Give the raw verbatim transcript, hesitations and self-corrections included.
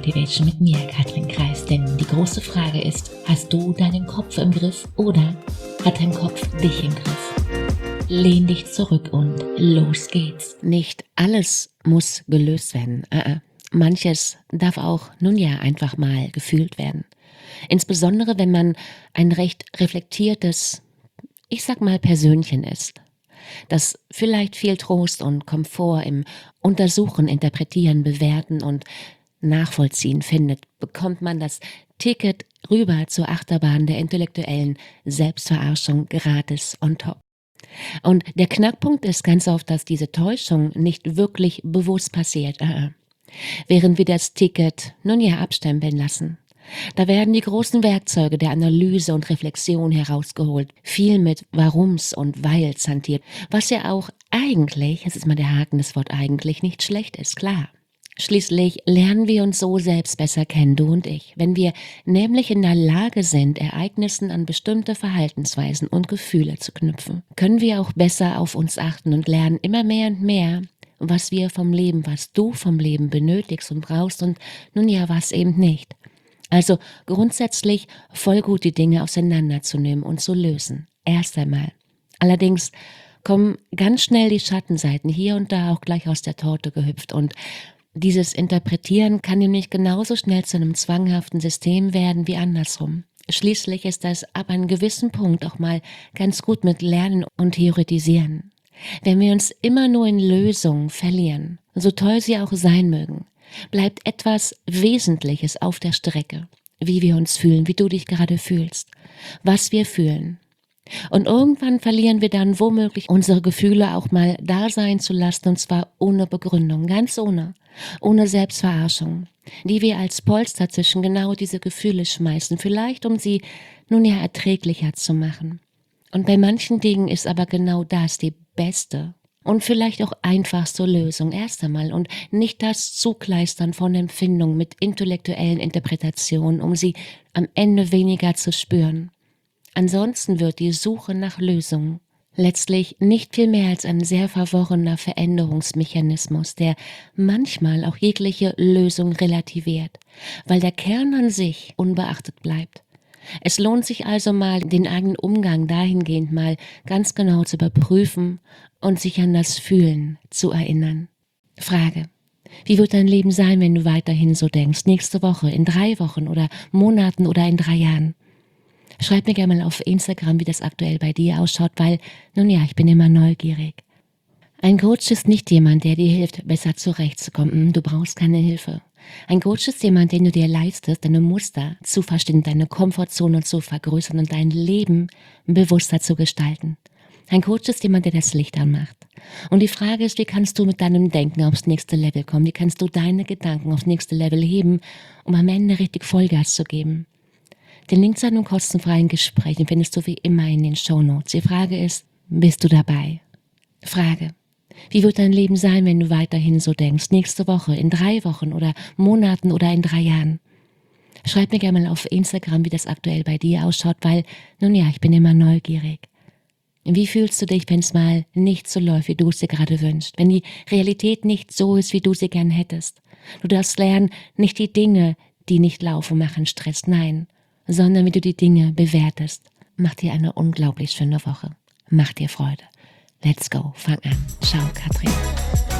Motivation mit mir, Katrin Kreis. Denn die große Frage ist, hast du deinen Kopf im Griff oder hat dein Kopf dich im Griff? Lehn dich zurück und los geht's. Nicht alles muss gelöst werden. Uh-uh. Manches darf auch, nun ja, einfach mal gefühlt werden. Insbesondere, wenn man ein recht reflektiertes, ich sag mal, Persönchen ist, das vielleicht viel Trost und Komfort im Untersuchen, Interpretieren, Bewerten und Nachvollziehen findet, bekommt man das Ticket rüber zur Achterbahn der intellektuellen Selbstverarschung gratis on top. Und der Knackpunkt ist ganz oft, dass diese Täuschung nicht wirklich bewusst passiert, während wir das Ticket nun ja abstempeln lassen. Da werden die großen Werkzeuge der Analyse und Reflexion herausgeholt, viel mit Warums und Weils hantiert, was ja auch eigentlich, das ist mal der Haken des Wort eigentlich, nicht schlecht ist, klar. Schließlich lernen wir uns so selbst besser kennen, du und ich, wenn wir nämlich in der Lage sind, Ereignissen an bestimmte Verhaltensweisen und Gefühle zu knüpfen, können wir auch besser auf uns achten und lernen immer mehr und mehr, was wir vom Leben, was du vom Leben benötigst und brauchst und nun ja, was eben nicht. Also grundsätzlich voll gut, die Dinge auseinanderzunehmen und zu lösen. Erst einmal. Allerdings kommen ganz schnell die Schattenseiten hier und da auch gleich aus der Torte gehüpft und dieses Interpretieren kann nämlich genauso schnell zu einem zwanghaften System werden wie andersrum. Schließlich ist das ab einem gewissen Punkt auch mal ganz gut mit Lernen und Theoretisieren. Wenn wir uns immer nur in Lösungen verlieren, so toll sie auch sein mögen, bleibt etwas Wesentliches auf der Strecke, wie wir uns fühlen, wie du dich gerade fühlst, was wir fühlen. Und irgendwann verlieren wir dann womöglich unsere Gefühle auch mal da sein zu lassen, und zwar ohne Begründung, ganz ohne, ohne Selbstverarschung, die wir als Polster zwischen genau diese Gefühle schmeißen, vielleicht um sie nun ja erträglicher zu machen. Und bei manchen Dingen ist aber genau das die beste und vielleicht auch einfachste Lösung erst einmal und nicht das Zukleistern von Empfindungen mit intellektuellen Interpretationen, um sie am Ende weniger zu spüren. Ansonsten wird die Suche nach Lösungen letztlich nicht viel mehr als ein sehr verworrener Veränderungsmechanismus, der manchmal auch jegliche Lösung relativiert, weil der Kern an sich unbeachtet bleibt. Es lohnt sich also mal, den eigenen Umgang dahingehend mal ganz genau zu überprüfen und sich an das Fühlen zu erinnern. Frage: Wie wird dein Leben sein, wenn du weiterhin so denkst? Nächste Woche, in drei Wochen oder Monaten oder in drei Jahren? Schreib mir gerne mal auf Instagram, wie das aktuell bei dir ausschaut, weil, nun ja, ich bin immer neugierig. Ein Coach ist nicht jemand, der dir hilft, besser zurechtzukommen. Du brauchst keine Hilfe. Ein Coach ist jemand, den du dir leistest, deine Muster zu verstehen, deine Komfortzone zu vergrößern und dein Leben bewusster zu gestalten. Ein Coach ist jemand, der das Licht anmacht. Und die Frage ist, wie kannst du mit deinem Denken aufs nächste Level kommen? Wie kannst du deine Gedanken aufs nächste Level heben, um am Ende richtig Vollgas zu geben? Den Link zu einem kostenfreien Gespräch findest du wie immer in den Shownotes. Die Frage ist, bist du dabei? Frage: Wie wird dein Leben sein, wenn du weiterhin so denkst? Nächste Woche, in drei Wochen oder Monaten oder in drei Jahren? Schreib mir gerne mal auf Instagram, wie das aktuell bei dir ausschaut, weil, nun ja, ich bin immer neugierig. Wie fühlst du dich, wenn es mal nicht so läuft, wie du es dir gerade wünschst? Wenn die Realität nicht so ist, wie du sie gern hättest? Du darfst lernen, nicht die Dinge, die nicht laufen, machen Stress, nein, sondern wie du die Dinge bewertest. Mach dir eine unglaublich schöne Woche. Mach dir Freude. Let's go. Fang an. Ciao, Katrin.